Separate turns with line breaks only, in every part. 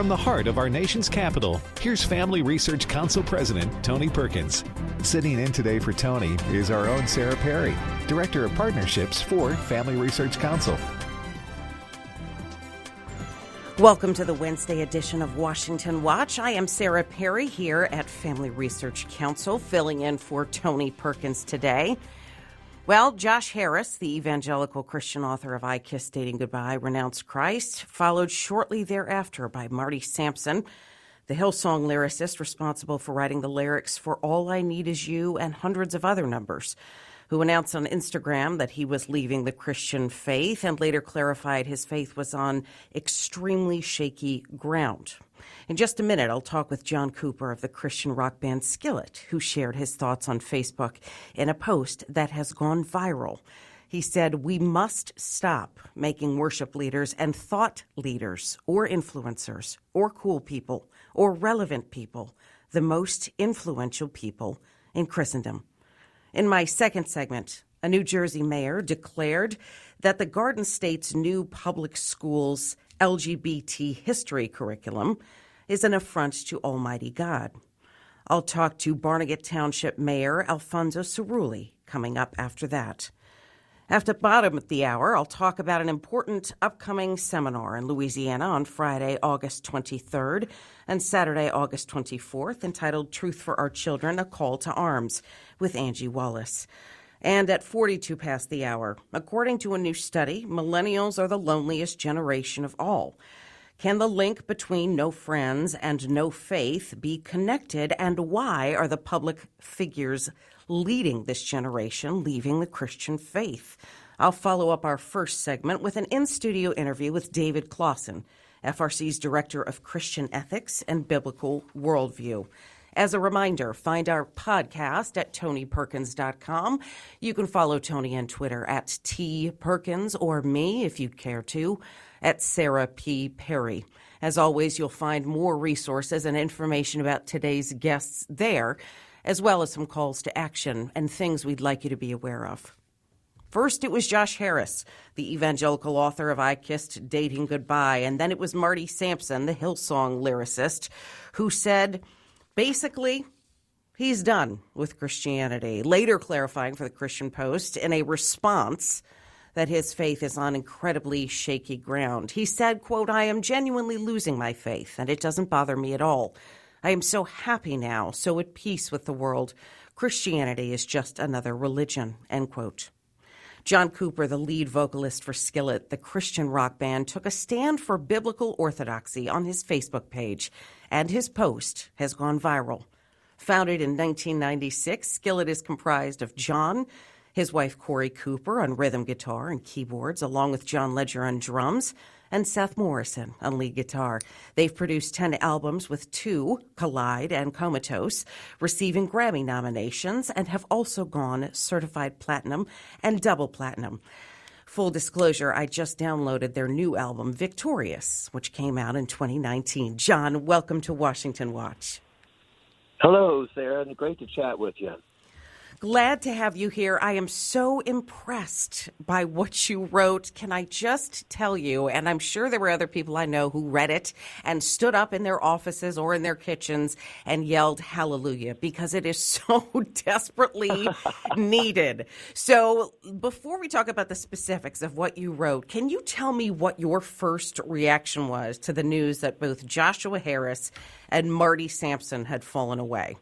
from the heart of our nation's capital, here's Family Research Council President Tony Perkins. Sitting in today for Tony is our own Sarah Perry, Director of Partnerships for Family Research Council.
Welcome to the Wednesday edition of Washington Watch. I am Sarah Perry here at Family Research Council, filling in for Tony Perkins today. Well, Josh Harris, the evangelical Christian author of I Kissed Dating Goodbye, Renounced Christ, followed shortly thereafter by Marty Sampson, the Hillsong lyricist responsible for writing the lyrics for All I Need Is You and hundreds of other numbers, who announced on Instagram that he was leaving the Christian faith and later clarified his faith was on extremely shaky ground. In just a minute, I'll talk with John Cooper of the Christian rock band Skillet, who shared his thoughts on Facebook in a post that has gone viral. He said, "We must stop making worship leaders and thought leaders or influencers or cool people or relevant people the most influential people in Christendom." In my second segment, a New Jersey mayor declared that the Garden State's new public schools LGBT history curriculum is an affront to Almighty God. I'll talk to Barnegat Township Mayor Alfonso Cerulli coming up after that. After the bottom of the hour, I'll talk about an important upcoming seminar in Louisiana on Friday, August 23rd and Saturday, August 24th, entitled Truth for Our Children, A Call to Arms, with Angie Wallace. And at 42 past the hour, according to a new study, millennials are the loneliest generation of all. Can the link between no friends and no faith be connected, and why are the public figures leading this generation leaving the Christian faith? I'll follow up our first segment with an in-studio interview with David Clausen, FRC's Director of Christian Ethics and Biblical Worldview. As a reminder, find our podcast at TonyPerkins.com. You can follow Tony on Twitter at TPerkins, or me, if you care to, at Sarah P. Perry. As always, you'll find more resources and information about today's guests there, as well as some calls to action and things we'd like you to be aware of. First, it was Josh Harris, the evangelical author of I Kissed Dating Goodbye, and then it was Marty Sampson, the Hillsong lyricist, who said, basically, he's done with Christianity, later clarifying for the Christian Post in a response that his faith is on incredibly shaky ground. He said, quote, "I am genuinely losing my faith, and it doesn't bother me at all. I am so happy now, so at peace with the world. Christianity is just another religion," end quote. John Cooper, the lead vocalist for Skillet, the Christian rock band, took a stand for biblical orthodoxy on his Facebook page, and his post has gone viral. Founded in 1996, Skillet is comprised of John, his wife Corey Cooper on rhythm guitar and keyboards, along with John Ledger on drums, and Seth Morrison on lead guitar. They've produced 10 albums with 2, Collide and Comatose, receiving Grammy nominations, and have also gone certified platinum and double platinum. Full disclosure, I just downloaded their new album, Victorious, which came out in 2019. John, welcome to Washington Watch.
Hello, Sarah, and great to chat with you.
Glad to have you here. I am so impressed by what you wrote. Can I just tell you, and I'm sure there were other people I know who read it and stood up in their offices or in their kitchens and yelled hallelujah, because it is so desperately needed. So before we talk about the specifics of what you wrote, can you tell me what your first reaction was to the news that both Joshua Harris and Marty Sampson had fallen away?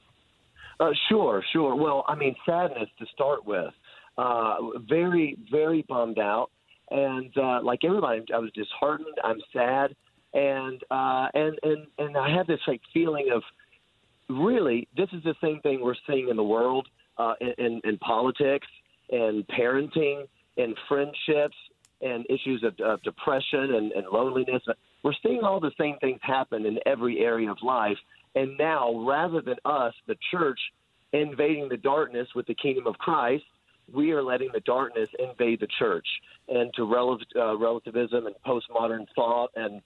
Sure. Well, I mean, sadness to start with. Very, very bummed out. And like everybody, I was disheartened. I'm sad. And I had this like feeling of, really, this is the same thing we're seeing in the world, in politics and parenting and friendships and issues of depression and loneliness. We're seeing all the same things happen in every area of life. And now, rather than us, the church, invading the darkness with the kingdom of Christ, we are letting the darkness invade the church, and to relativism and postmodern thought, and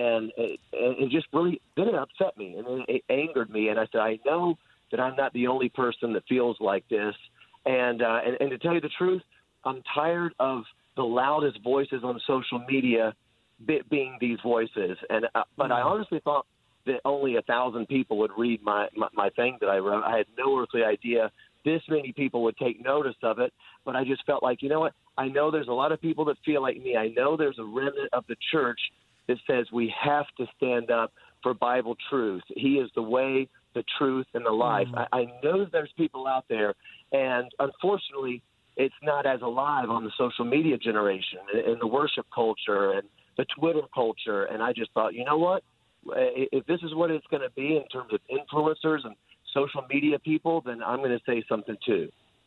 it just really didn't upset me, and it angered me. And I said, I know that I'm not the only person that feels like this. And to tell you the truth, I'm tired of the loudest voices on social media being these voices. And but I honestly thought that only 1,000 people would read my thing that I wrote. I had no earthly idea this many people would take notice of it. But I just felt like, you know what? I know there's a lot of people that feel like me. I know there's a remnant of the church that says we have to stand up for Bible truth. He is the way, the truth, and the life. I know there's people out there, and unfortunately, it's not as alive on the social media generation and the worship culture and the Twitter culture. And I just thought, you know what? If this is what it's going to be in terms of influencers and social media people, then I'm going to say something too.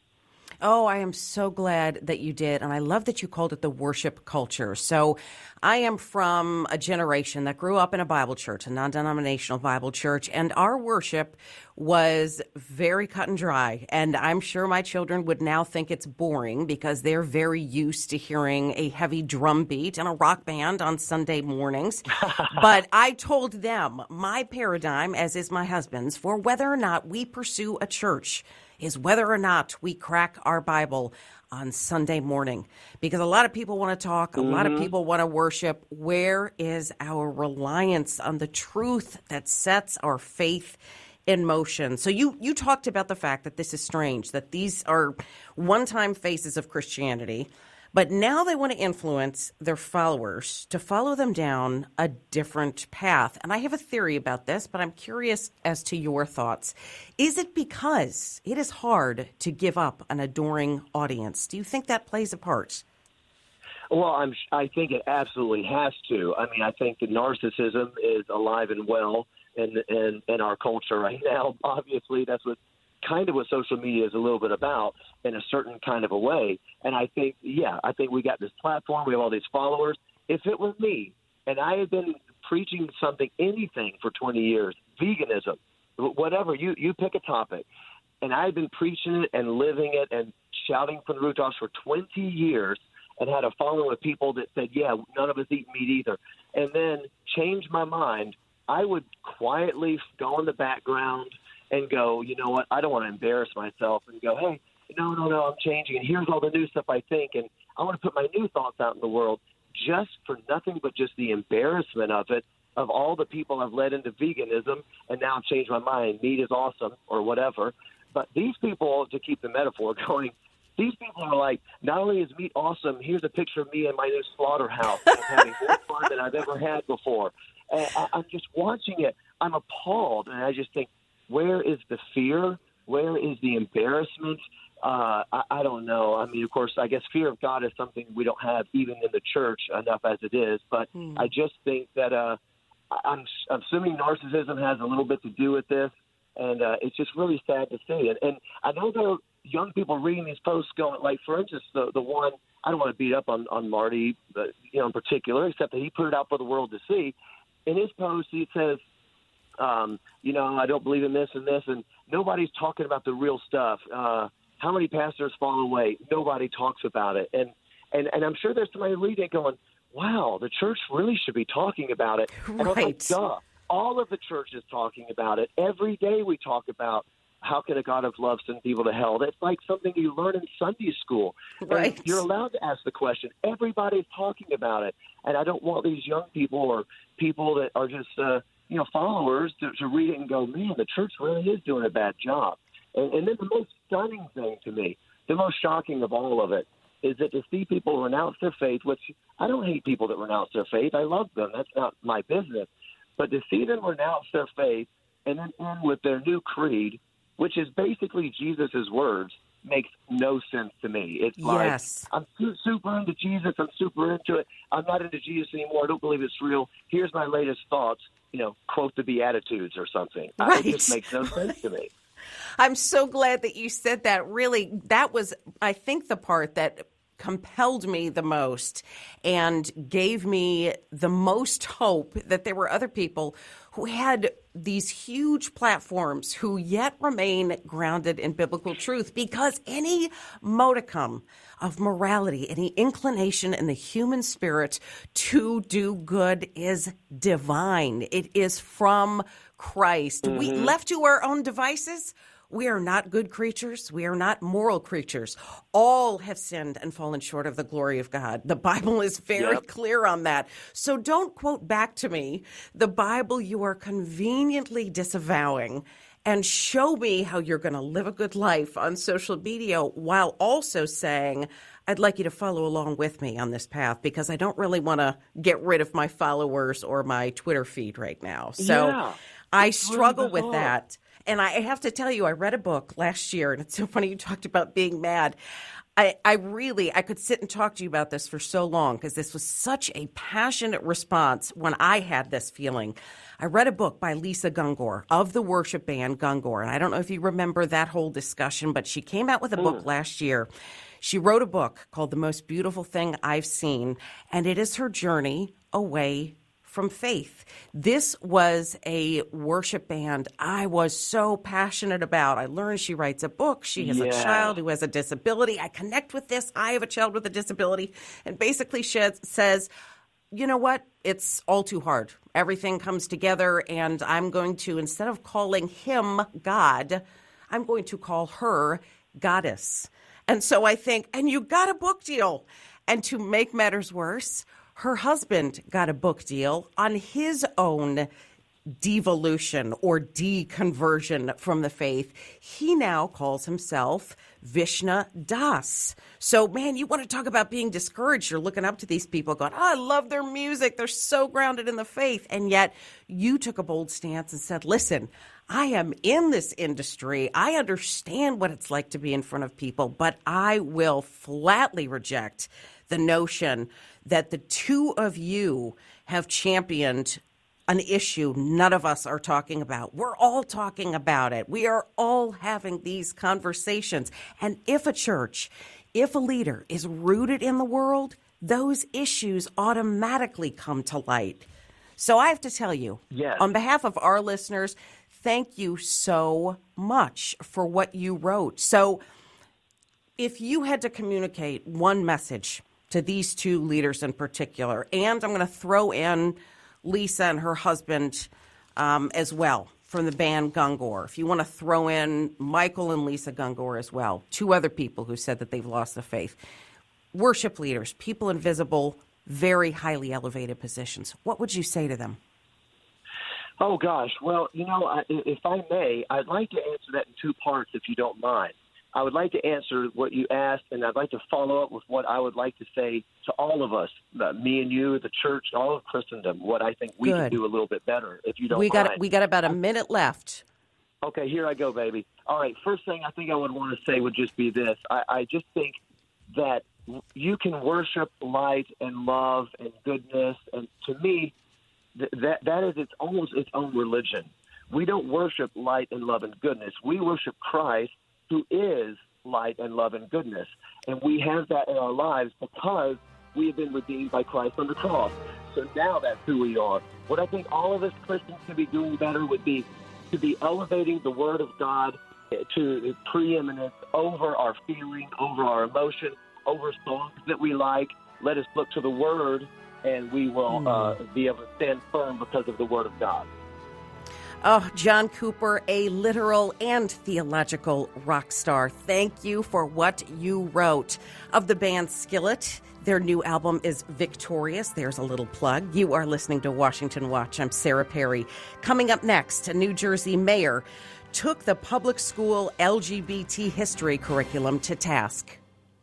Oh, I am so glad that you did. And I love that you called it the worship culture. So I am from a generation that grew up in a Bible church, a non-denominational Bible church, and our worship was very cut and dry. And I'm sure my children would now think it's boring because they're very used to hearing a heavy drum beat and a rock band on Sunday mornings. But I told them my paradigm, as is my husband's, for whether or not we pursue a church is whether or not we crack our Bible on Sunday morning. Because a lot of people want to talk, a lot of people want to worship. Where is our reliance on the truth that sets our faith in motion? So you talked about the fact that this is strange, that these are one-time faces of Christianity, but now they want to influence their followers to follow them down a different path. And I have a theory about this, but I'm curious as to your thoughts. Is it because it is hard to give up an adoring audience? Do you think that plays a part?
Well, I think it absolutely has to. I mean, I think the narcissism is alive and well in our culture right now. Obviously, that's what social media is a little bit about in a certain kind of a way. And I think, I think we got this platform. We have all these followers. If it were me and I had been preaching anything for 20 years, veganism, whatever, you pick a topic, and I had been preaching it and living it and shouting from the rooftops for 20 years and had a following of people that said, none of us eat meat either, and then changed my mind, I would quietly go in the background and go, you know what, I don't want to embarrass myself, and go, hey, no, I'm changing, and here's all the new stuff I think, and I want to put my new thoughts out in the world just for nothing but just the embarrassment of it, of all the people I've led into veganism, and now I've changed my mind. Meat is awesome or whatever. But these people, to keep the metaphor going, these people are like, not only is meat awesome, here's a picture of me in my new slaughterhouse. I'm having more fun than I've ever had before. And I'm just watching it. I'm appalled, and I just think, where is the fear? Where is the embarrassment? I don't know. I mean, of course, I guess fear of God is something we don't have even in the church enough as it is. But I just think that I'm assuming narcissism has a little bit to do with this, and it's just really sad to see it. And I know there are young people reading these posts going, like, for instance, the one, I don't want to beat up on Marty, but, in particular, except that he put it out for the world to see. In his post, he says, I don't believe in this and this, and nobody's talking about the real stuff. How many pastors fall away? Nobody talks about it. And I'm sure there's somebody reading it going, wow, the church really should be talking about it. And I was like, duh, all of the church is talking about it. Every day we talk about how can a God of love send people to hell. That's like something you learn in Sunday school.
Right.
And you're allowed to ask the question. Everybody's talking about it. And I don't want these young people or people that are just followers to read it and go, man, the church really is doing a bad job. And then the most stunning thing to me, the most shocking of all of it, is that to see people renounce their faith, which I don't hate people that renounce their faith. I love them. That's not my business. But to see them renounce their faith and then end with their new creed, which is basically Jesus' words, makes no sense to me. It's like, I'm super into Jesus. I'm super into it. I'm not into Jesus anymore. I don't believe it's real. Here's my latest thoughts. Quote the Beatitudes or something.
Right.
It just makes no sense to me.
I'm so glad that you said that. Really, that was, I think, the part that compelled me the most and gave me the most hope that there were other people who had these huge platforms who yet remain grounded in biblical truth, because any modicum of morality, any inclination in the human spirit to do good is divine. It is from Christ. We left to our own devices, We are not good creatures. We are not moral creatures. All have sinned and fallen short of the glory of God. The Bible is very clear on that. So don't quote back to me the Bible you are conveniently disavowing and show me how you're going to live a good life on social media while also saying, I'd like you to follow along with me on this path because I don't really want to get rid of my followers or my Twitter feed right now. So I struggle with that. And I have to tell you, I read a book last year, and it's so funny you talked about being mad. I could sit and talk to you about this for so long because this was such a passionate response when I had this feeling. I read a book by Lisa Gungor of the worship band Gungor. And I don't know if you remember that whole discussion, but she came out with a book last year. She wrote a book called The Most Beautiful Thing I've Seen, and it is her journey away from faith. This was a worship band I was so passionate about. I learned she writes a book. She has a child who has a disability. I connect with this. I have a child with a disability. And basically she says, you know what? It's all too hard. Everything comes together, and I'm going to, instead of calling him God, I'm going to call her Goddess. And so I think, and you got a book deal. And to make matters worse, her husband got a book deal on his own devolution or deconversion from the faith. He now calls himself Vishna Das. So, man, you want to talk about being discouraged. You're looking up to these people going, oh, I love their music. They're so grounded in the faith. And yet you took a bold stance and said, listen, I am in this industry. I understand what it's like to be in front of people, but I will flatly reject the notion that the two of you have championed an issue none of us are talking about. We're all talking about it. We are all having these conversations. And if a church, if a leader is rooted in the world, those issues automatically come to light. So I have to tell you, on behalf of our listeners, thank you so much for what you wrote. So if you had to communicate one message to these two leaders in particular, and I'm going to throw in Lisa and her husband as well from the band Gungor. If you want to throw in Michael and Lisa Gungor as well, two other people who said that they've lost the faith. Worship leaders, people in visible, very highly elevated positions. What would you say to them?
Oh, gosh. Well, if I may, I'd like to answer that in two parts, if you don't mind. I would like to answer what you asked, and I'd like to follow up with what I would like to say to all of us, me and you, the church, all of Christendom, what I think we can do a little bit better, if you don't mind.
We got about a minute left.
Okay, here I go, baby. All right, first thing I think I would want to say would just be this. I just think that you can worship light and love and goodness, and to me, that is almost its own religion. We don't worship light and love and goodness. We worship Christ, who is light and love and goodness. And we have that in our lives because we have been redeemed by Christ on the cross. So now that's who we are. What I think all of us Christians could be doing better would be to be elevating the Word of God to preeminence over our feeling, over our emotion, over songs that we like. Let us look to the Word, and we will be able to stand firm because of the Word of God.
Oh, John Cooper, a literal and theological rock star. Thank you for what you wrote. Of the band Skillet, their new album is Victorious. There's a little plug. You are listening to Washington Watch. I'm Sarah Perry. Coming up next, a New Jersey mayor took the public school LGBT history curriculum to task.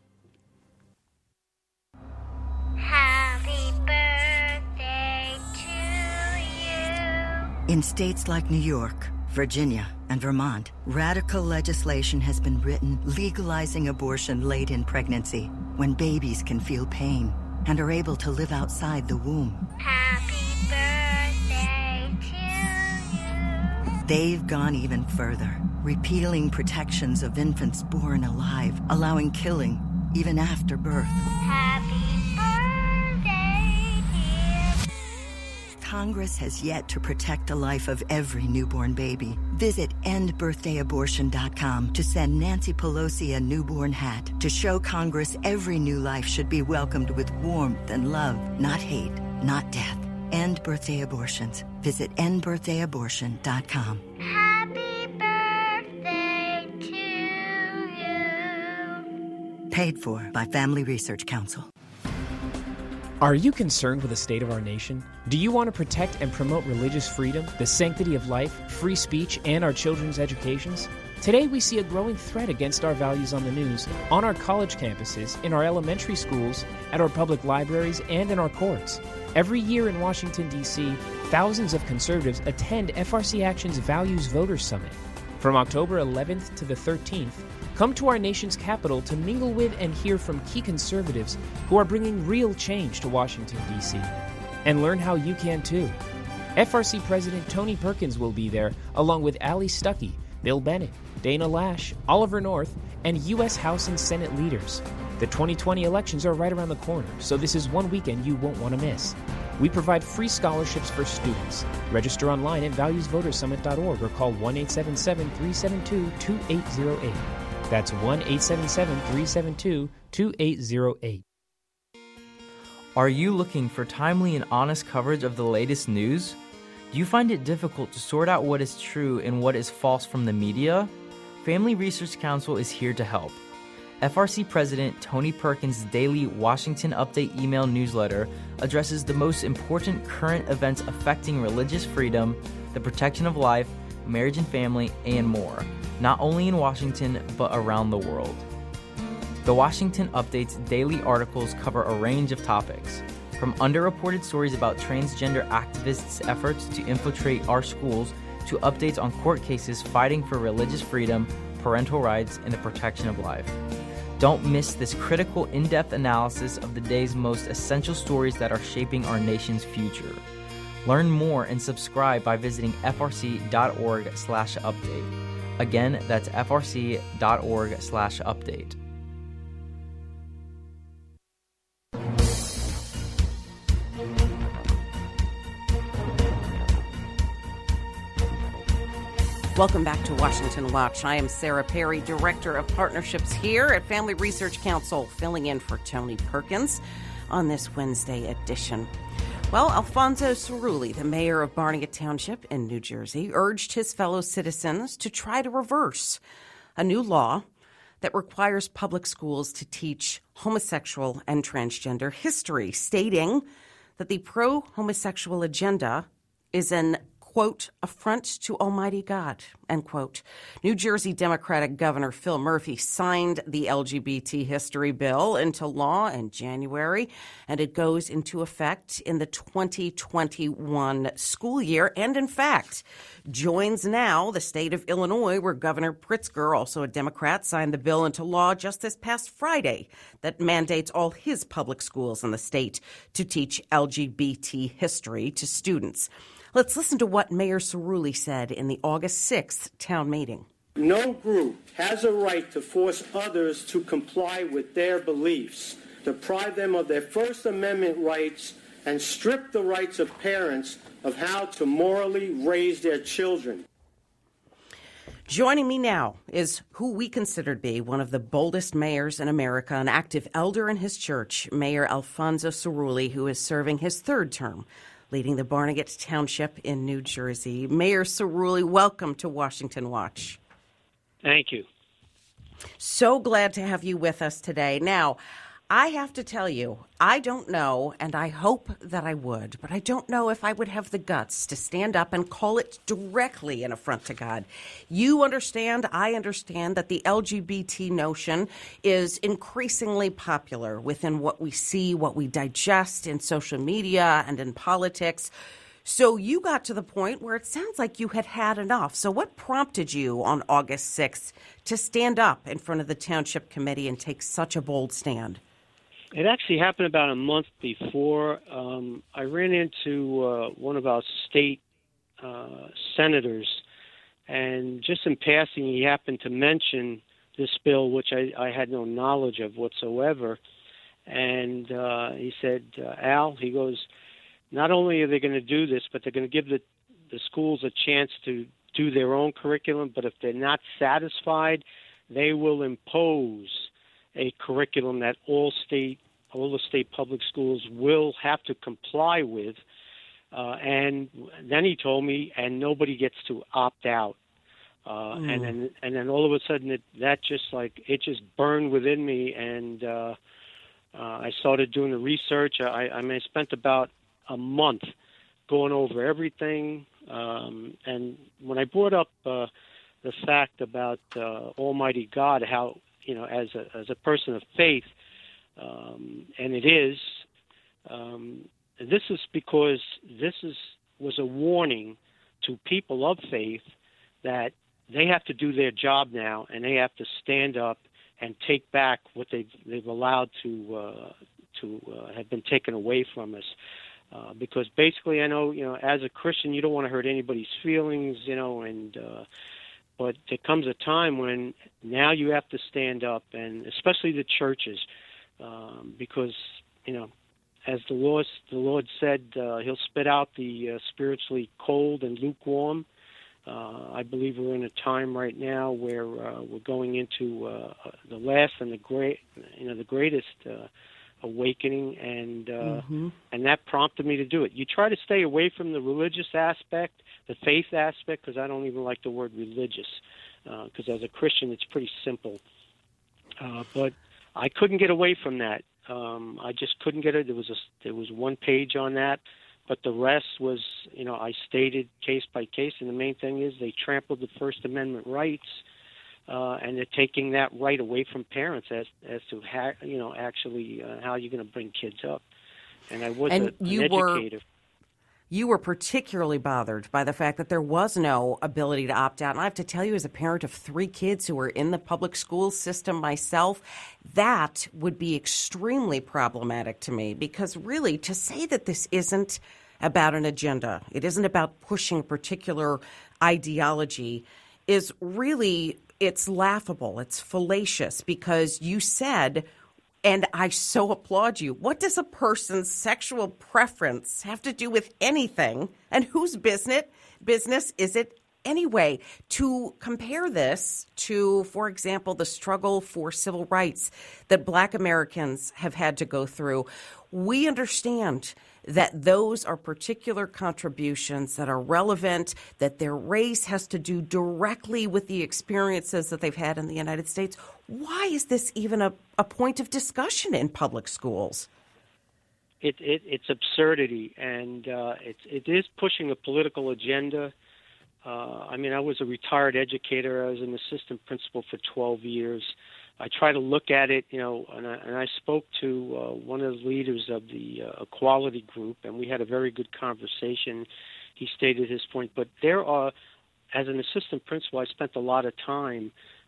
Happy birthday to you.
In states like New York, Virginia, and Vermont, radical legislation has been written legalizing abortion late in pregnancy when babies can feel pain and are able to live outside the womb.
Happy birthday to you.
They've gone even further, repealing protections of infants born alive, allowing killing even after birth.
Happy birthday, dear.
Congress has yet to protect the life of every newborn baby. Visit endbirthdayabortion.com to send Nancy Pelosi a newborn hat to show Congress every new life should be welcomed with warmth and love, not hate, not death. End birthday abortions. Visit endbirthdayabortion.com.
Happy birthday
Paid for by Family Research Council.
Are you concerned with the state of our nation? Do you want to protect and promote religious freedom, the sanctity of life, free speech, and our children's educations? Today we see a growing threat against our values on the news, on our college campuses, in our elementary schools, at our public libraries, and in our courts. Every year in Washington, D.C., thousands of conservatives attend FRC Action's Values Voters Summit. From October 11th to the 13th, come to our nation's capital to mingle with and hear from key conservatives who are bringing real change to Washington, D.C. And learn how you can too. FRC President Tony Perkins will be there, along with Ali Stuckey, Bill Bennett, Dana Lash, Oliver North, and U.S. House and Senate leaders. The 2020 elections are right around the corner, so this is one weekend you won't want to miss. We provide free scholarships for students. Register online at valuesvotersummit.org or call 1-877-372-2808. That's 1-877-372-2808.
Are you looking for timely and honest coverage of the latest news? Do you find it difficult to sort out what is true and what is false from the media? Family Research Council is here to help. FRC President Tony Perkins' daily Washington Update email newsletter addresses the most important current events affecting religious freedom, the protection of life, marriage and family, and more, not only in Washington, but around the world. The Washington Update's daily articles cover a range of topics, from underreported stories about transgender activists' efforts to infiltrate our schools to updates on court cases fighting for religious freedom, parental rights, and the protection of life. Don't miss this critical, in-depth analysis of the day's most essential stories that are shaping our nation's future. Learn more and subscribe by visiting frc.org/update. Again, that's frc.org/update.
Welcome back to Washington Watch. I am Sarah Perry, Director of Partnerships here at Family Research Council, filling in for Tony Perkins on this Wednesday edition. Well, Alfonso Cerulli, the mayor of Barnegat Township in New Jersey, urged his fellow citizens to try to reverse a new law that requires public schools to teach homosexual and transgender history, stating that the pro-homosexual agenda is an quote, affront to Almighty God, end quote. New Jersey Democratic Governor Phil Murphy signed the LGBT history bill into law in January, and it goes into effect in the 2021 school year, and in fact, joins now the state of Illinois, where Governor Pritzker, also a Democrat, signed the bill into law just this past Friday that mandates all his public schools in the state to teach LGBT history to students. Let's listen to what Mayor Cerulli said in the August 6th town meeting.
No group has a right to force others to comply with their beliefs, deprive them of their First Amendment rights, and strip the rights of parents of how to morally raise their children.
Joining me now is who we consider to be one of the boldest mayors in America, an active elder in his church, Mayor Alfonso Cerulli, who is serving his third term, leading the Barnegat Township in New Jersey. Mayor Cerulli, welcome to Washington Watch.
Thank you.
So glad to have you with us today. Now, I have to tell you, I don't know, and I hope that I would, but I don't know if I would have the guts to stand up and call it directly an affront to God. You understand, I understand that the LGBT notion is increasingly popular within what we see, what we digest in social media and in politics. So you got to the point where it sounds like you had had enough. So what prompted you on August 6th to stand up in front of the Township Committee and take such a bold stand?
It actually happened about a month before. I ran into one of our state senators, and just in passing, he happened to mention this bill, which I had no knowledge of whatsoever. And he said, Al, he goes, not only are they going to do this, but they're going to give the schools a chance to do their own curriculum, but if they're not satisfied, they will impose a curriculum that all the state public schools will have to comply with. And then he told me, and nobody gets to opt out. and then all of a sudden that just burned within me, and I started doing the research. I spent about a month going over everything, and when I brought up the fact about Almighty God, how as a person of faith, and it is. This is because was a warning to people of faith that they have to do their job now, and they have to stand up and take back what they've allowed to have been taken away from us. Because basically, I know as a Christian, you don't want to hurt anybody's feelings, but there comes a time when now you have to stand up, and especially the churches, because as the Lord said, He'll spit out the spiritually cold and lukewarm. I believe we're in a time right now where we're going into the last and the greatest awakening, and that prompted me to do it. You try to stay away from the religious aspect, the faith aspect, because I don't even like the word religious, because as a Christian it's pretty simple. But I couldn't get away from that. I just couldn't get it. There was one page on that, but the rest was, I stated case by case, and the main thing is they trampled the First Amendment rights, and they're taking that right away from parents as to how, actually how you're going to bring kids up. And I was an educator.
You were particularly bothered by the fact that there was no ability to opt out. And I have to tell you, as a parent of 3 kids who are in the public school system myself, that would be extremely problematic to me, because really to say that this isn't about an agenda, it isn't about pushing a particular ideology, is really, it's laughable, it's fallacious, because you said, and I so applaud you, what does a person's sexual preference have to do with anything? And whose business is it anyway? To compare this to, for example, the struggle for civil rights that Black Americans have had to go through, we understand that those are particular contributions that are relevant, that their race has to do directly with the experiences that they've had in the United States. Why is this even a point of discussion in public schools?
It's absurdity, and it is pushing a political agenda. I was a retired educator. I was an assistant principal for 12 years. I try to look at it, and I spoke to one of the leaders of the equality group, and we had a very good conversation. He stated his point. But there are, as an assistant principal, I spent a lot of time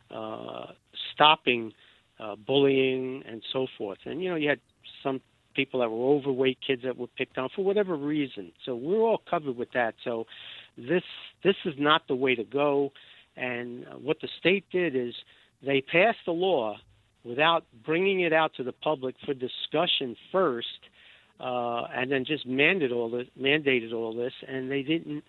stopping bullying and so forth. And, you had some people that were overweight kids that were picked on for whatever reason. So we're all covered with that. So this is not the way to go. And what the state did is they passed a law without bringing it out to the public for discussion first, and then just mandated all this, and they didn't.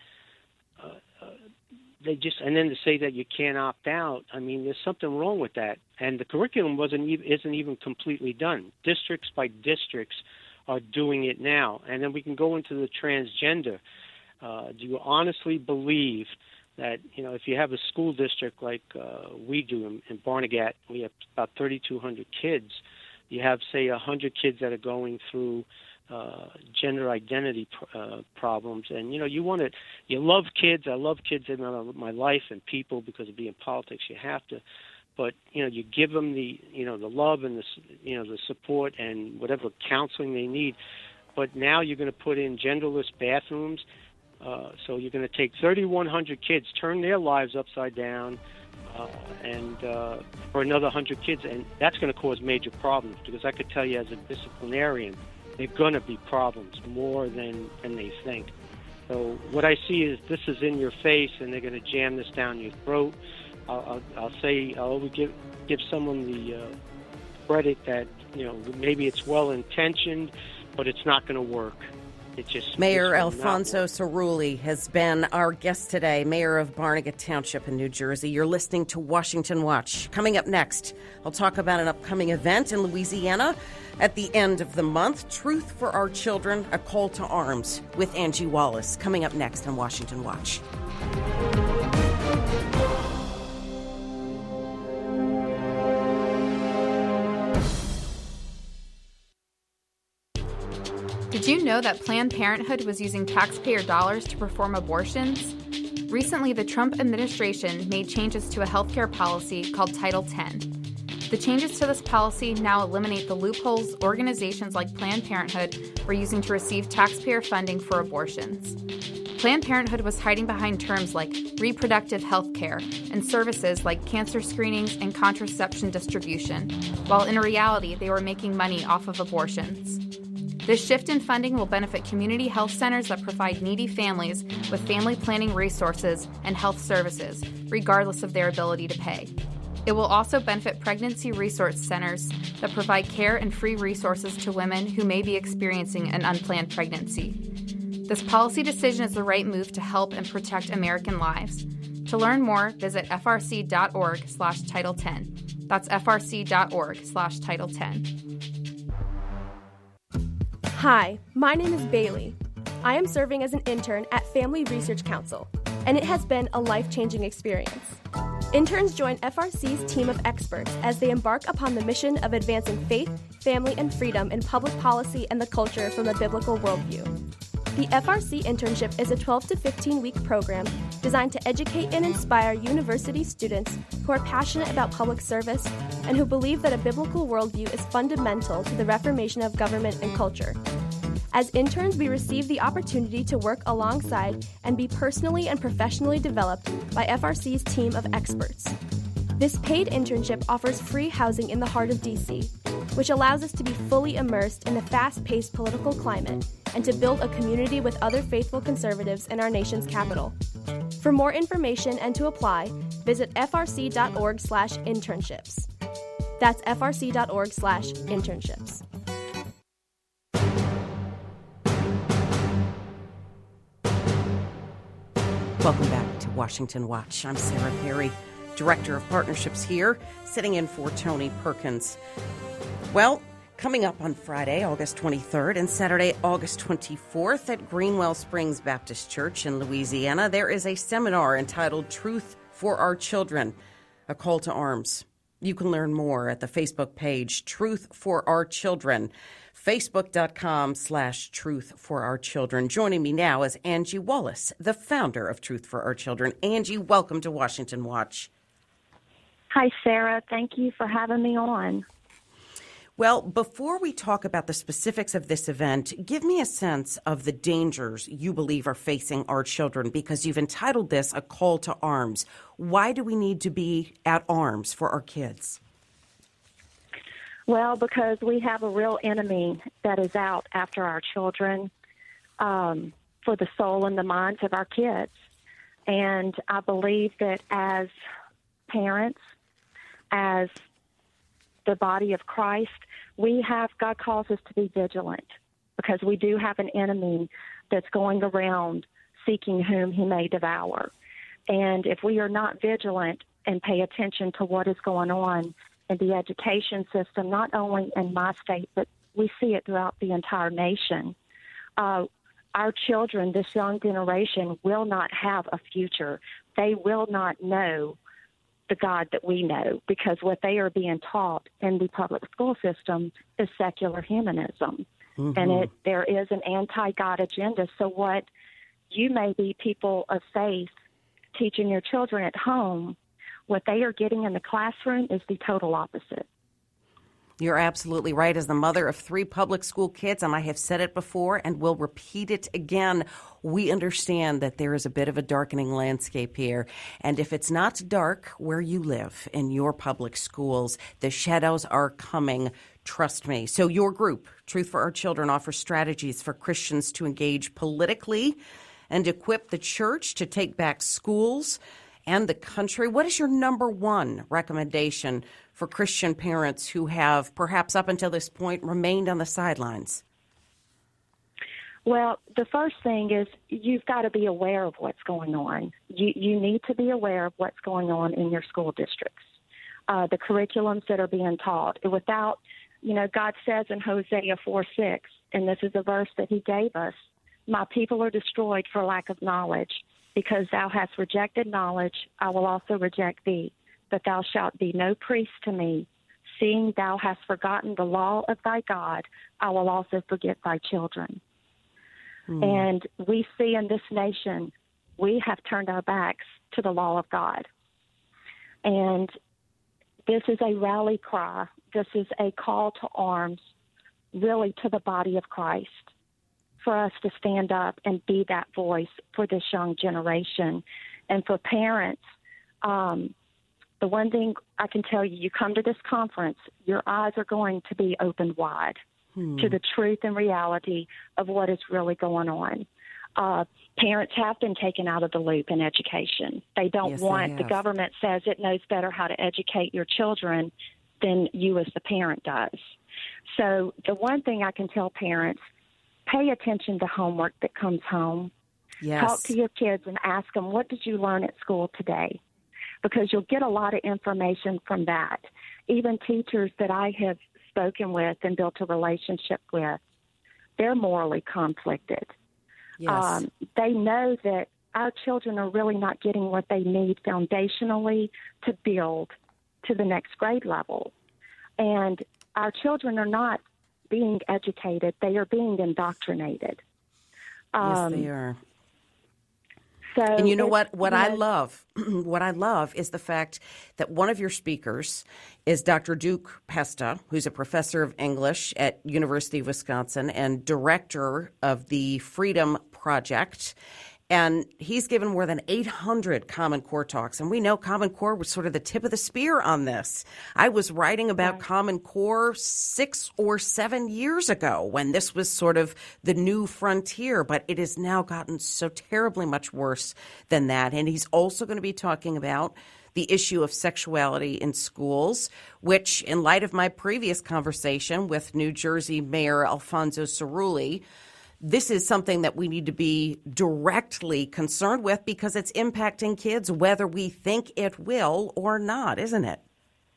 And then to say that you can't opt out, there's something wrong with that. And the curriculum isn't even completely done. Districts by districts are doing it now, and then we can go into the transgender. Do you honestly believe that, if you have a school district like we do in Barnegat, we have about 3,200 kids. You have, say, 100 kids that are going through gender identity problems. And, you love kids. I love kids in my life and people, because of being in politics, you have to. But, you give them the love and the support and whatever counseling they need. But now you're going to put in genderless bathrooms. So you're going to take 3,100 kids, turn their lives upside down, and for another 100 kids, and that's going to cause major problems, because I could tell you as a disciplinarian, there are going to be problems more than they think. So what I see is this is in your face, and they're going to jam this down your throat. I'll say I'll give someone the credit that maybe it's well intentioned, but it's not going to work.
Mayor Alfonso Cerulli has been our guest today, mayor of Barnegat Township in New Jersey. You're listening to Washington Watch. Coming up next, I'll talk about an upcoming event in Louisiana at the end of the month, Truth for Our Children, a Call to Arms, with Angie Wallace. Coming up next on Washington Watch.
Did you know that Planned Parenthood was using taxpayer dollars to perform abortions? Recently, the Trump administration made changes to a healthcare policy called Title X. The changes to this policy now eliminate the loopholes organizations like Planned Parenthood were using to receive taxpayer funding for abortions. Planned Parenthood was hiding behind terms like reproductive health care and services like cancer screenings and contraception distribution, while in reality they were making money off of abortions. This shift in funding will benefit community health centers that provide needy families with family planning resources and health services, regardless of their ability to pay. It will also benefit pregnancy resource centers that provide care and free resources to women who may be experiencing an unplanned pregnancy. This policy decision is the right move to help and protect American lives. To learn more, visit frc.org/Title X. That's frc.org/Title X.
Hi, my name is Bailey. I am serving as an intern at Family Research Council, and it has been a life-changing experience. Interns join FRC's team of experts as they embark upon the mission of advancing faith, family, and freedom in public policy and the culture from a biblical worldview. The FRC internship is a 12 to 15-week program designed to educate and inspire university students who are passionate about public service and who believe that a biblical worldview is fundamental to the reformation of government and culture. As interns, we receive the opportunity to work alongside and be personally and professionally developed by FRC's team of experts. This paid internship offers free housing in the heart of D.C., which allows us to be fully immersed in the fast-paced political climate and to build a community with other faithful conservatives in our nation's capital. For more information and to apply, visit frc.org/internships. That's frc.org/internships.
Welcome back to Washington Watch. I'm Sarah Perry, Director of Partnerships here, sitting in for Tony Perkins. Well, coming up on Friday, August 23rd, and Saturday, August 24th at Greenwell Springs Baptist Church in Louisiana, there is a seminar entitled Truth for Our Children, a call to arms. You can learn more at the Facebook page, Truth for Our Children, Facebook.com/Truth for Our Children. Joining me now is Angie Wallace, the founder of Truth for Our Children. Angie, welcome to Washington Watch.
Hi, Sarah. Thank you for having me on.
Well, before we talk about the specifics of this event, give me a sense of the dangers you believe are facing our children, because you've entitled this A Call to Arms. Why do we need to be at arms for our kids?
Well, because we have a real enemy that is out after our children, for the soul and the minds of our kids. And I believe that as parents, as the body of Christ, God calls us to be vigilant, because we do have an enemy that's going around seeking whom he may devour. And if we are not vigilant and pay attention to what is going on in the education system, not only in my state, but we see it throughout the entire nation, our children, this young generation, will not have a future. They will not know the God that we know, because what they are being taught in the public school system is secular humanism. Mm-hmm. And there is an anti-God agenda. So what you may be people of faith teaching your children at home, what they are getting in the classroom is the total opposite.
You're absolutely right. As the mother of 3 public school kids, and I have said it before and will repeat it again, we understand that there is a bit of a darkening landscape here. And if it's not dark where you live in your public schools, the shadows are coming. Trust me. So your group, Truth for Our Children, offers strategies for Christians to engage politically and equip the church to take back schools and the country. What is your number one recommendation for Christian parents who have, perhaps up until this point, remained on the sidelines?
Well, the first thing is you've got to be aware of what's going on. You need to be aware of what's going on in your school districts, the curriculums that are being taught. Without, God says in Hosea 4:6, and this is a verse that he gave us, "My people are destroyed for lack of knowledge. Because thou hast rejected knowledge, I will also reject thee. But thou shalt be no priest to me, seeing thou hast forgotten the law of thy God, I will also forget thy children. And we see in this nation, we have turned our backs to the law of God. And this is a rally cry. This is a call to arms, really, to the body of Christ, for us to stand up and be that voice for this young generation. And for parents, the one thing I can tell you, you come to this conference, your eyes are going to be opened wide to the truth and reality of what is really going on. Parents have been taken out of the loop in education. They don't want, the government says it knows better how to educate your children than you as the parent does. So the one thing I can tell parents, pay attention to homework that comes home. Talk to your kids and ask them, what did you learn at school today? Because you'll get a lot of information from that. Even teachers that I have spoken with and built a relationship with, they're morally conflicted. They know that our children are really not getting what they need foundationally to build to the next grade level. And our children are not being educated. They are being indoctrinated.
Yes, they are.
So
and you know what I love? What I love is the fact that one of your speakers is Dr. Duke Pesta, who's a professor of English at University of Wisconsin and director of the Freedom Project. And he's given more than 800 Common Core talks. And we know Common Core was sort of the tip of the spear on this. I was writing about Common Core 6 or 7 years ago when this was sort of the new frontier. But it has now gotten so terribly much worse than that. And he's also going to be talking about the issue of sexuality in schools, which, in light of my previous conversation with New Jersey Mayor Alfonso Cerulli, this is something that we need to be directly concerned with because it's impacting kids whether we think it will or not, isn't it?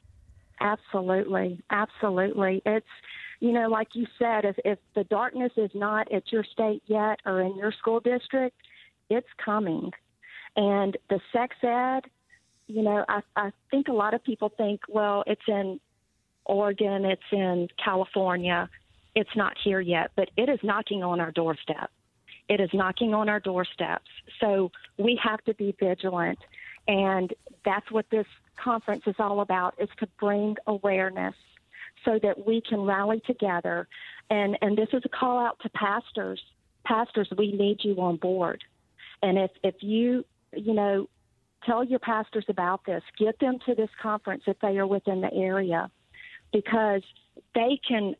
Absolutely. Absolutely. It's, you know, like you said, if the darkness is not at your state yet or in your school district, it's coming. And the sex ed, you know, I think a lot of people think, well, it's in Oregon, it's in California. It's not here yet, but it is knocking on our doorstep. It is knocking on our doorsteps. So we have to be vigilant. And that's what this conference is all about, is to bring awareness so that we can rally together. And this is a call out to pastors. Pastors, we need you on board. And if you know, tell your pastors about this, get them to this conference if they are within the area, because they can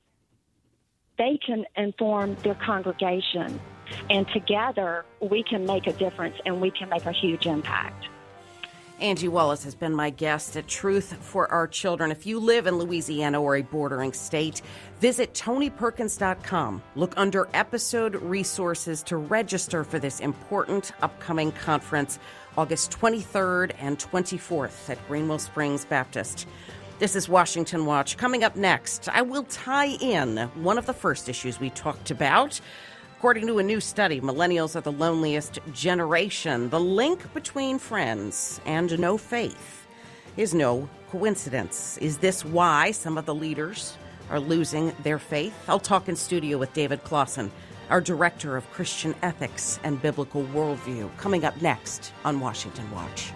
inform their congregation, and together we can make a difference and we can make a huge impact.
Angie Wallace has been my guest at Truth for Our Children. If you live in Louisiana or a bordering state, visit TonyPerkins.com. Look under episode resources to register for this important upcoming conference, August 23rd and 24th at Greenwell Springs Baptist. This is Washington Watch. Coming up next, I will tie in one of the first issues we talked about. According to a new study, millennials are the loneliest generation. The link between friends and no faith is no coincidence. Is this why some of the leaders are losing their faith? I'll talk in studio with David Clausen, our Director of Christian Ethics and Biblical Worldview. Coming up next on Washington Watch.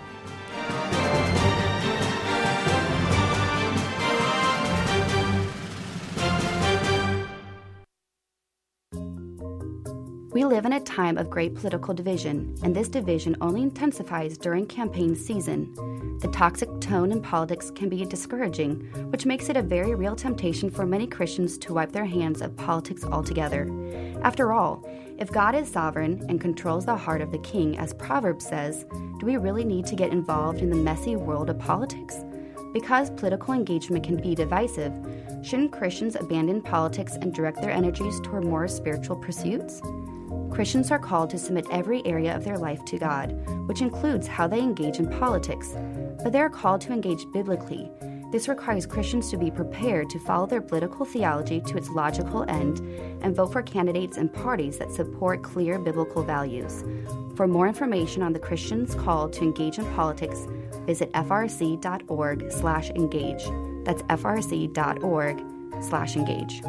We live in a time of great political division, and this division only intensifies during campaign season. The toxic tone in politics can be discouraging, which makes it a very real temptation for many Christians to wipe their hands of politics altogether. After all, if God is sovereign and controls the heart of the king, as Proverbs says, do we really need to get involved in the messy world of politics? Because political engagement can be divisive, shouldn't Christians abandon politics and direct their energies toward more spiritual pursuits? Christians are called to submit every area of their life to God, which includes how they engage in politics, but they are called to engage biblically. This requires Christians to be prepared to follow their political theology to its logical end and vote for candidates and parties that support clear biblical values. For more information on the Christians called to engage in politics, visit frc.org/engage. That's frc.org/engage.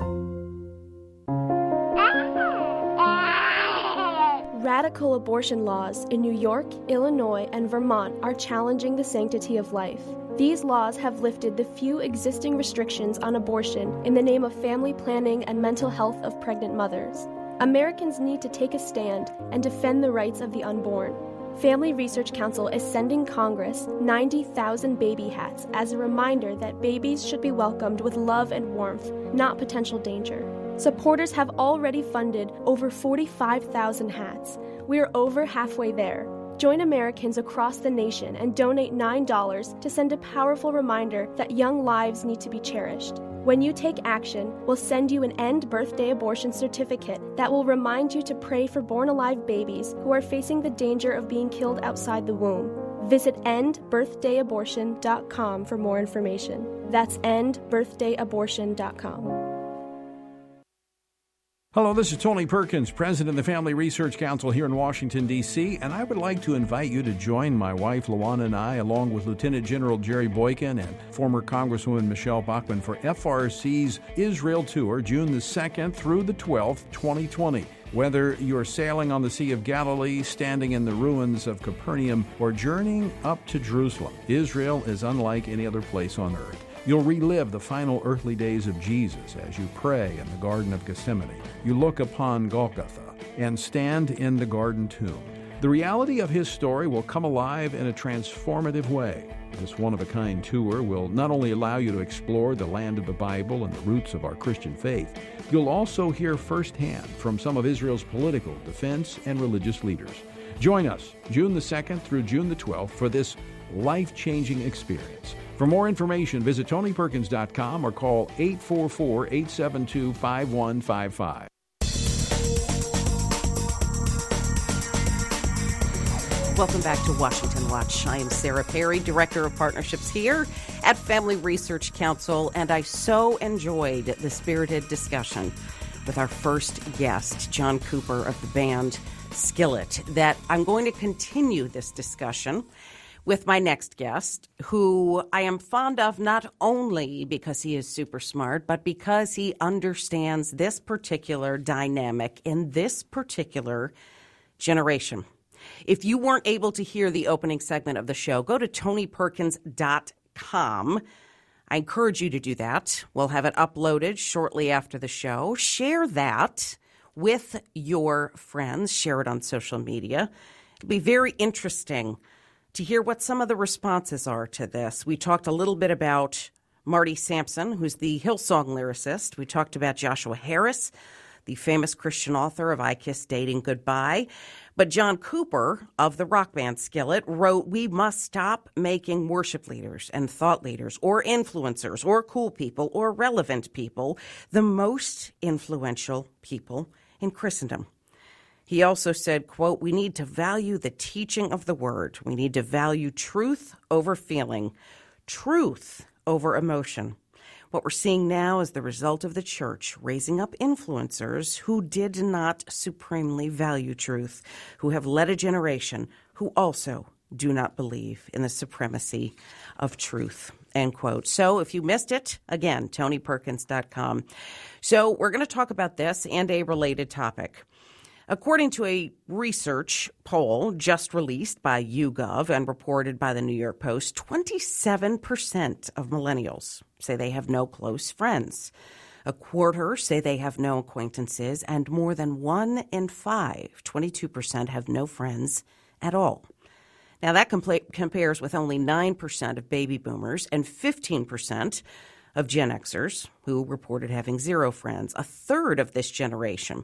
Radical abortion laws in New York, Illinois, and Vermont are challenging the sanctity of life. These laws have lifted the few existing restrictions on abortion in the name of family planning and mental health of pregnant mothers. Americans need to take a stand and defend the rights of the unborn. Family Research Council is sending Congress 90,000 baby hats as a reminder that babies should be welcomed with love and warmth, not potential danger. Supporters have already funded over 45,000 hats. We are over halfway there. Join Americans across the nation and donate $9 to send a powerful reminder that young lives need to be cherished. When you take action, we'll send you an End Birthday Abortion certificate that will remind you to pray for born-alive babies who are facing the danger of being killed outside the womb. Visit endbirthdayabortion.com for more information. That's endbirthdayabortion.com.
Hello, this is Tony Perkins, President of the Family Research Council here in Washington, D.C., and I would like to invite you to join my wife, Luana, and I, along with Lieutenant General Jerry Boykin and former Congresswoman Michelle Bachmann, for FRC's Israel Tour, June the 2nd through the 12th, 2020. Whether you're sailing on the Sea of Galilee, standing in the ruins of Capernaum, or journeying up to Jerusalem, Israel is unlike any other place on earth. You'll relive the final earthly days of Jesus as you pray in the Garden of Gethsemane. You look upon Golgotha and stand in the garden tomb. The reality of his story will come alive in a transformative way. This one-of-a-kind tour will not only allow you to explore the land of the Bible and the roots of our Christian faith, you'll also hear firsthand from some of Israel's political, defense, and religious leaders. Join us June the 2nd through June the 12th for this life-changing experience. For more information, visit TonyPerkins.com or call 844-872-5155.
Welcome back to Washington Watch. I am Sarah Perry, Director of Partnerships here at Family Research Council, and I so enjoyed the spirited discussion with our first guest, John Cooper of the band Skillet, that I'm going to continue this discussion with my next guest, who I am fond of not only because he is super smart, but because he understands this particular dynamic in this particular generation. If you weren't able to hear the opening segment of the show, go to TonyPerkins.com. I encourage you to do that. We'll have it uploaded shortly after the show. Share that with your friends. Share it on social media. It'll be very interesting to hear what some of the responses are to this. We talked a little bit about Marty Sampson, who's the Hillsong lyricist. We talked about Joshua Harris, the famous Christian author of I Kiss Dating Goodbye. But John Cooper of the rock band Skillet wrote, "We must stop making worship leaders and thought leaders or influencers or cool people or relevant people the most influential people in Christendom." He also said, quote, "We need to value the teaching of the word. We need to value truth over feeling, truth over emotion. What we're seeing now is the result of the church raising up influencers who did not supremely value truth, who have led a generation who also do not believe in the supremacy of truth," end quote. So if you missed it, again, TonyPerkins.com. So we're going to talk about this and a related topic. According to a research poll just released by YouGov and reported by the New York Post, 27% of millennials say they have no close friends. A quarter say they have no acquaintances, and more than 1 in 5, 22%, have no friends at all. Now, that compares with only 9% of baby boomers and 15% of Gen Xers, who reported having 0 friends. A third of this generation,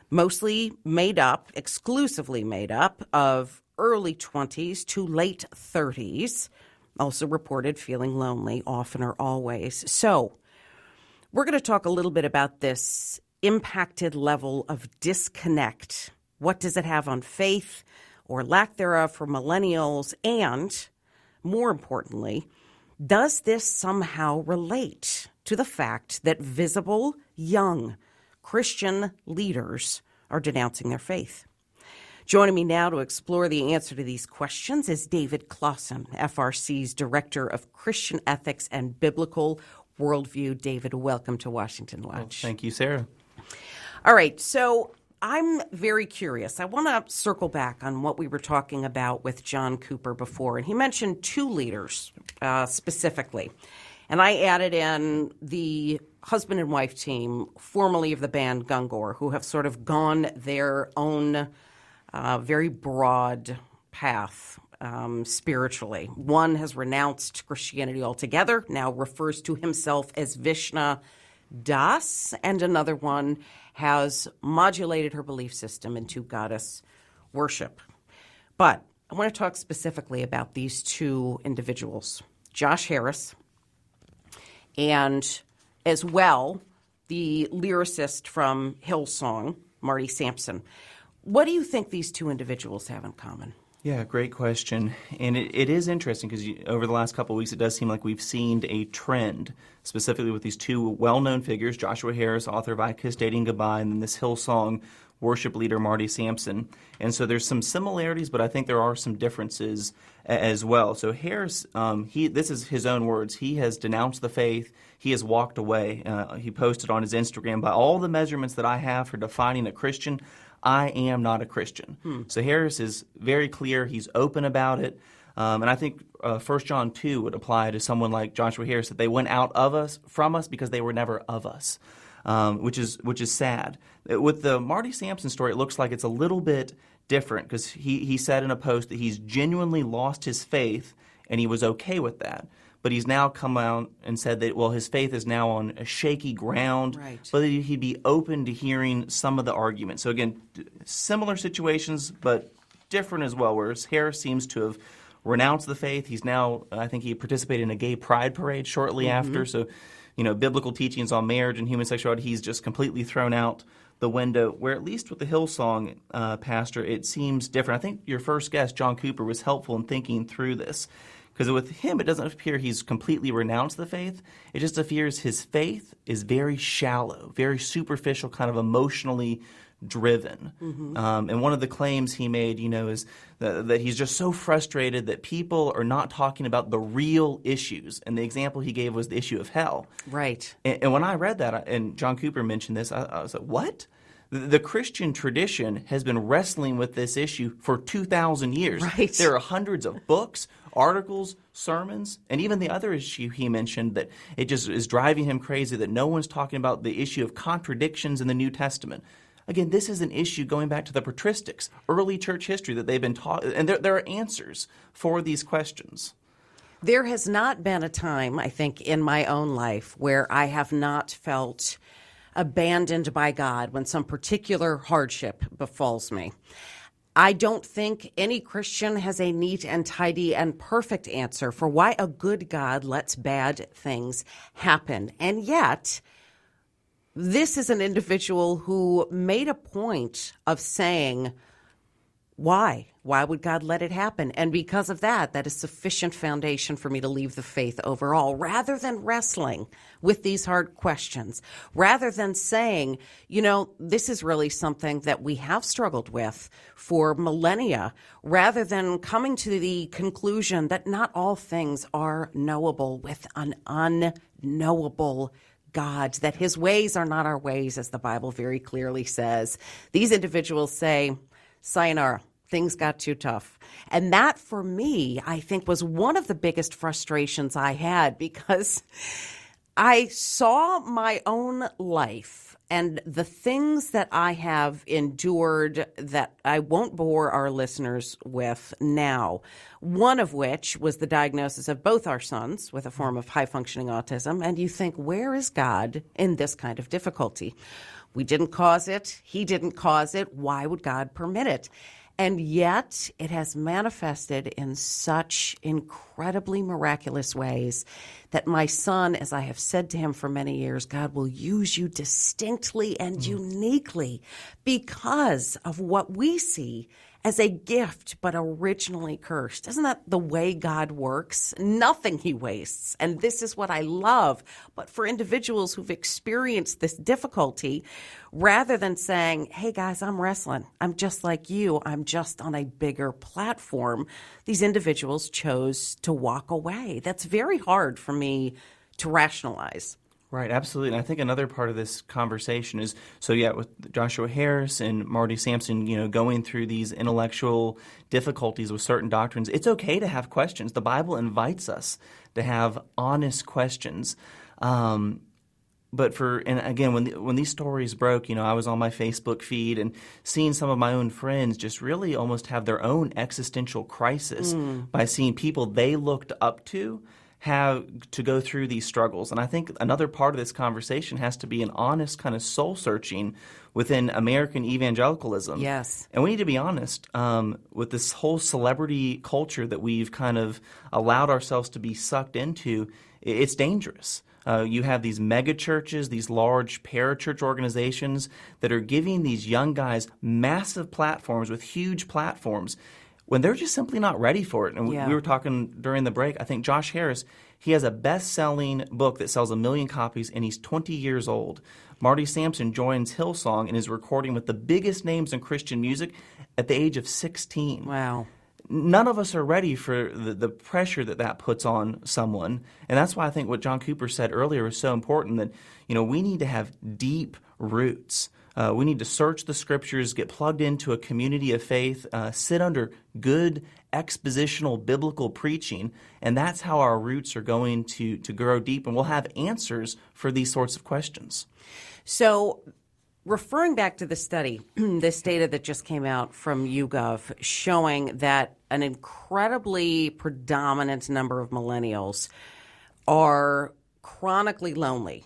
exclusively made up of early 20s to late 30s, also reported feeling lonely often or always. So we're going to talk a little bit about this impacted level of disconnect. What does it have on faith or lack thereof for millennials? And more importantly, does this somehow relate to the fact that visible young Christian leaders are denouncing their faith? Joining me now to explore the answer to these questions is David Clausen, FRC's Director of Christian Ethics and Biblical Worldview. David, welcome to Washington Watch.
Well, thank you, Sarah.
All right, so I'm very curious. I want to circle back on what we were talking about with John Cooper before, and he mentioned two leaders specifically. And I added in the husband and wife team, formerly of the band Gungor, who have sort of gone their own very broad path spiritually. One has renounced Christianity altogether, now refers to himself as Vishna Das, and another one has modulated her belief system into goddess worship. But I want to talk specifically about these two individuals, Josh Harris, and as well the lyricist from Hillsong, Marty Sampson. What do you think these two individuals have in common?
Yeah, great question. And it is interesting because over the last couple of weeks, it does seem like we've seen a trend, specifically with these two well-known figures, Joshua Harris, author of I Kiss Dating Goodbye, and then this Hillsong worship leader, Marty Sampson. And so there's some similarities, but I think there are some differences as well. So Harris, this is his own words. He has denounced the faith. He has walked away. He posted on his Instagram, by all the measurements that I have for defining a Christian, I am not a Christian. So Harris is very clear. He's open about it. And I think 1 John 2 would apply to someone like Joshua Harris, that they went out from us because they were never of us, which is sad. With the Marty Sampson story, it looks like it's a little bit different because he said in a post that he's genuinely lost his faith and he was okay with that. But he's now come out and said that, well, his faith is now on a shaky ground, right, but that he'd be open to hearing some of the arguments. So again, similar situations, but different as well, whereas Harris seems to have renounced the faith. He's now, I think he participated in a gay pride parade shortly after. So, biblical teachings on marriage and human sexuality, he's just completely thrown out the window, where at least with the Hillsong pastor, it seems different. I think your first guest, John Cooper, was helpful in thinking through this. Because with him, it doesn't appear he's completely renounced the faith. It just appears his faith is very shallow, very superficial, kind of emotionally driven. And one of the claims he made, is that he's just so frustrated that people are not talking about the real issues. And the example he gave was the issue of hell.
Right.
And when I read that, and John Cooper mentioned this, I was like, what? The Christian tradition has been wrestling with this issue for 2,000 years.
Right.
There are hundreds of books, articles, sermons, and even the other issue he mentioned that it just is driving him crazy that no one's talking about the issue of contradictions in the New Testament. Again, this is an issue going back to the patristics, early church history that they've been taught, and there are answers for these questions.
There has not been a time, I think, in my own life where I have not felt abandoned by God when some particular hardship befalls me. I don't think any Christian has a neat and tidy and perfect answer for why a good God lets bad things happen. And yet, this is an individual who made a point of saying, why? Why would God let it happen? And because of that is sufficient foundation for me to leave the faith overall, rather than wrestling with these hard questions, rather than saying, this is really something that we have struggled with for millennia, rather than coming to the conclusion that not all things are knowable with an unknowable God, that his ways are not our ways, as the Bible very clearly says. These individuals say, sayonara. Things got too tough. And that, for me, I think was one of the biggest frustrations I had, because I saw my own life and the things that I have endured that I won't bore our listeners with now, one of which was the diagnosis of both our sons with a form of high-functioning autism. And you think, where is God in this kind of difficulty? We didn't cause it. He didn't cause it. Why would God permit it? And yet it has manifested in such incredibly miraculous ways that my son, as I have said to him for many years, God will use you distinctly and uniquely because of what we see as a gift, but originally cursed. Isn't that the way God works? Nothing he wastes. And this is what I love. But for individuals who've experienced this difficulty, rather than saying, hey guys, I'm wrestling, I'm just like you, I'm just on a bigger platform, these individuals chose to walk away. That's very hard for me to rationalize.
Right, absolutely. And I think another part of this conversation is, with Joshua Harris and Marty Sampson, going through these intellectual difficulties with certain doctrines, it's okay to have questions. The Bible invites us to have honest questions. But when these stories broke, I was on my Facebook feed and seeing some of my own friends just really almost have their own existential crisis by seeing people they looked up to have to go through these struggles. And I think another part of this conversation has to be an honest kind of soul-searching within American evangelicalism.
Yes.
And we need to be honest with this whole celebrity culture that we've kind of allowed ourselves to be sucked into. It's dangerous. You have these mega churches, these large parachurch organizations that are giving these young guys massive platforms with huge platforms when they're just simply not ready for it. And we were talking during the break, I think Josh Harris, he has a best-selling book that sells 1 million copies, and he's 20 years old. Marty Sampson joins Hillsong and is recording with the biggest names in Christian music at the age of 16.
Wow.
None of us are ready for the pressure that puts on someone. And that's why I think what John Cooper said earlier is so important, that we need to have deep roots. We need to search the Scriptures, get plugged into a community of faith, sit under good expositional biblical preaching, and that's how our roots are going to grow deep, and we'll have answers for these sorts of questions.
So, referring back to the study, this data that just came out from YouGov showing that an incredibly predominant number of millennials are chronically lonely.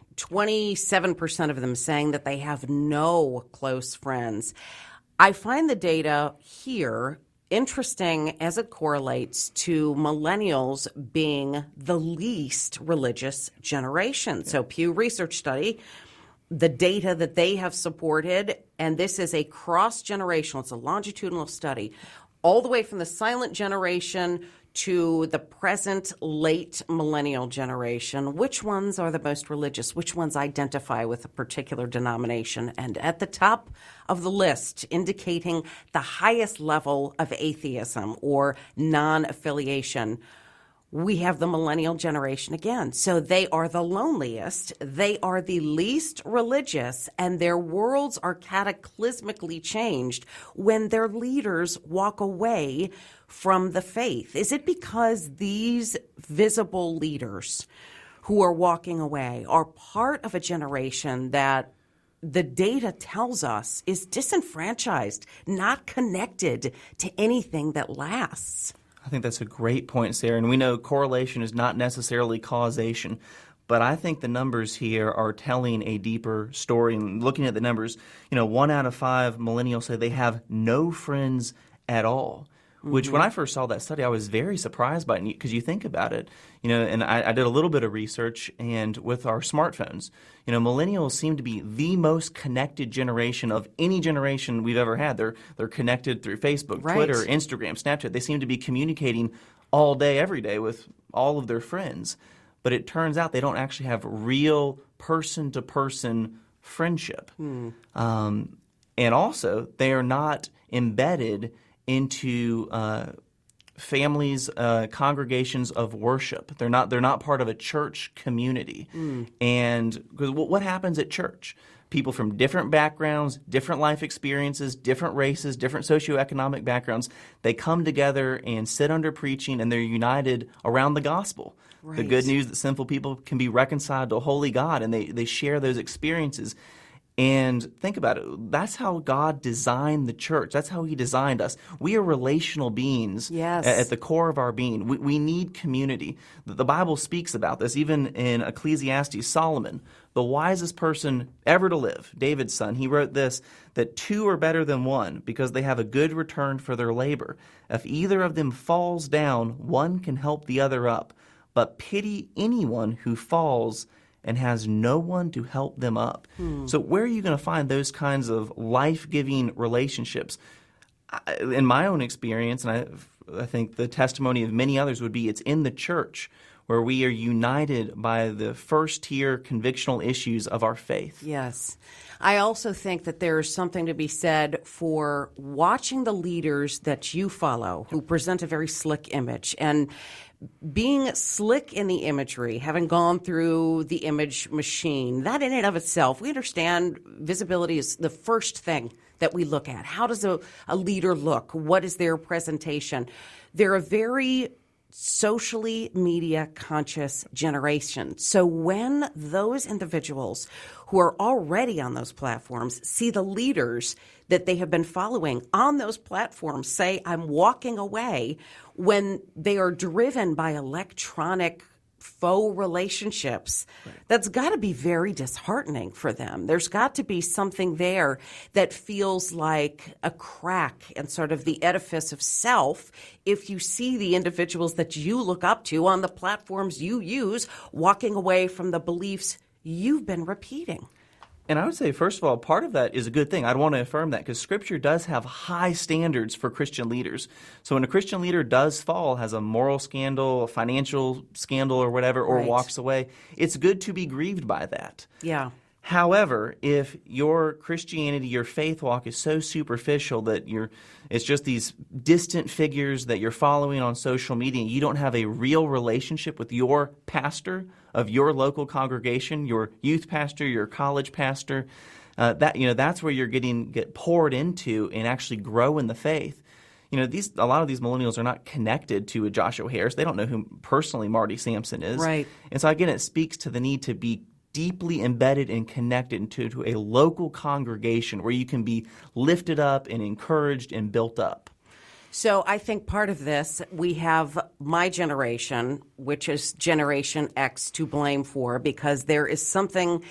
27% of them saying that they have no close friends. I find the data here interesting as it correlates to millennials being the least religious generation. So Pew Research study, the data that they have supported, and this is a cross-generational, it's a longitudinal study, all the way from the silent generation to the present late millennial generation. Which ones are the most religious? Which ones identify with a particular denomination? And at the top of the list, indicating the highest level of atheism or non-affiliation, we have the millennial generation again. So they are the loneliest, they are the least religious, and their worlds are cataclysmically changed when their leaders walk away from the faith. Is it because these visible leaders who are walking away are part of a generation that the data tells us is disenfranchised, not connected to anything that lasts?
I think that's a great point, Sarah. And we know correlation is not necessarily causation, but I think the numbers here are telling a deeper story. And looking at the numbers, 1 out of 5 millennials say they have no friends at all. Which, when I first saw that study, I was very surprised by it, because you think about it, and I did a little bit of research, and with our smartphones, millennials seem to be the most connected generation of any generation we've ever had. They're connected through Facebook,
right,
Twitter, Instagram, Snapchat. They seem to be communicating all day, every day with all of their friends. But it turns out they don't actually have real person-to-person friendship. And also, they are not embedded into families, congregations of worship. They're not part of a church community. And because what happens at church? People from different backgrounds, different life experiences, different races, different socioeconomic backgrounds, they come together and sit under preaching, and they're united around the gospel. Right. The good news that sinful people can be reconciled to a holy God, and they share those experiences. And think about it. That's how God designed the church. That's how he designed us. We are relational beings.
Yes.
At the core of our being. We need community. The Bible speaks about this. Even in Ecclesiastes, Solomon, the wisest person ever to live, David's son, he wrote this, that 2 are better than 1 because they have a good return for their labor. If either of them falls down, one can help the other up. But pity anyone who falls and has no one to help them up. So where are you going to find those kinds of life-giving relationships? in my own experience, and I think the testimony of many others would be, it's in the church where we are united by the first-tier convictional issues of our faith.
Yes. I also think that there is something to be said for watching the leaders that you follow who present a very slick image, and being slick in the imagery, having gone through the image machine, that in and of itself, we understand visibility is the first thing that we look at. How does a leader look? What is their presentation? They're a very socially media conscious generation. So when those individuals who are already on those platforms see the leaders that they have been following on those platforms say, I'm walking away, when they are driven by electronic faux relationships, that's got to be very disheartening for them. There's got to be something there that feels like a crack in sort of the edifice of self if you see the individuals that you look up to on the platforms you use walking away from the beliefs you've been repeating.
And I would say, first of all, part of that is a good thing. I'd want to affirm that because Scripture does have high standards for Christian leaders. So when a Christian leader does fall, has a moral scandal, a financial scandal or whatever, or walks away, it's good to be grieved by that.
Yeah.
However, if your Christianity, your faith walk is so superficial that it's just these distant figures that you're following on social media, and you don't have a real relationship with your pastor of your local congregation, your youth pastor, your college pastor, that's where you're get poured into and actually grow in the faith. A lot of these millennials are not connected to a Joshua Harris. They don't know who personally Marty Sampson is.
Right.
And so again, it speaks to the need to be deeply embedded and connected to a local congregation where you can be lifted up and encouraged and built up.
So I think part of this, we have my generation, which is Generation X, to blame for, because there is something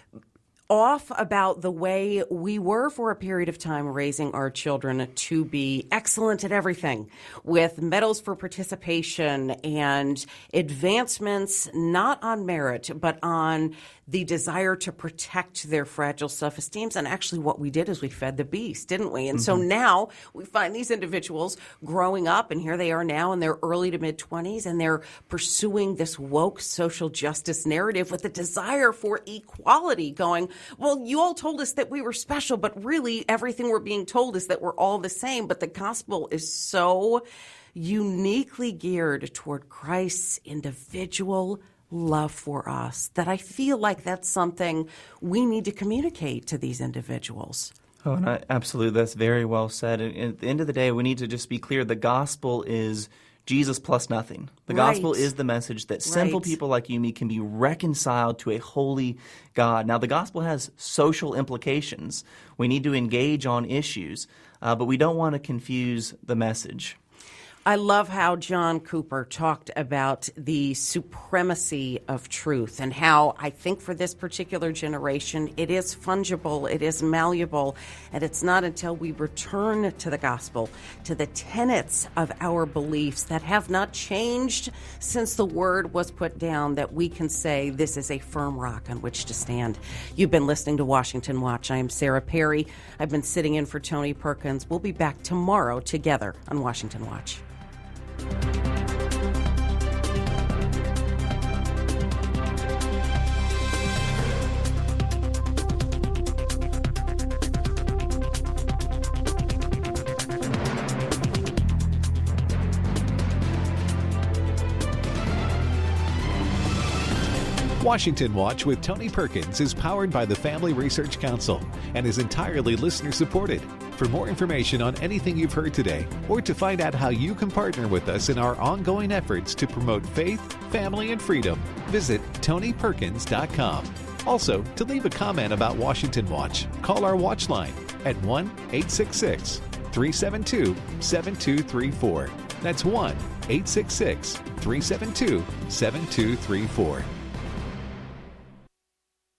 off about the way we were for a period of time raising our children to be excellent at everything, with medals for participation and advancements not on merit but on the desire to protect their fragile self-esteems. And actually what we did is we fed the beast, didn't we? And so now we find these individuals growing up, and here they are now in their early to mid-20s, and they're pursuing this woke social justice narrative with a desire for equality, going, well, you all told us that we were special, but really everything we're being told is that we're all the same. But the gospel is so uniquely geared toward Christ's individual love for us that I feel like that's something we need to communicate to these individuals.
Oh, and absolutely. That's very well said. And at the end of the day, we need to just be clear. The gospel is Jesus plus nothing. The gospel is the message that sinful people like you and me can be reconciled to a holy God. Now, the gospel has social implications. We need to engage on issues, but we don't want to confuse the message.
I love how John Cooper talked about the supremacy of truth and how I think for this particular generation it is fungible, it is malleable, and it's not until we return to the gospel, to the tenets of our beliefs that have not changed since the word was put down, that we can say this is a firm rock on which to stand. You've been listening to Washington Watch. I am Sarah Perry. I've been sitting in for Tony Perkins. We'll be back tomorrow together on Washington Watch.
Washington Watch with Tony Perkins is powered by the Family Research Council and is entirely listener-supported. For more information on anything you've heard today, or to find out how you can partner with us in our ongoing efforts to promote faith, family, and freedom, visit TonyPerkins.com. Also, to leave a comment about Washington Watch, call our watch line at 1-866-372-7234. That's 1-866-372-7234.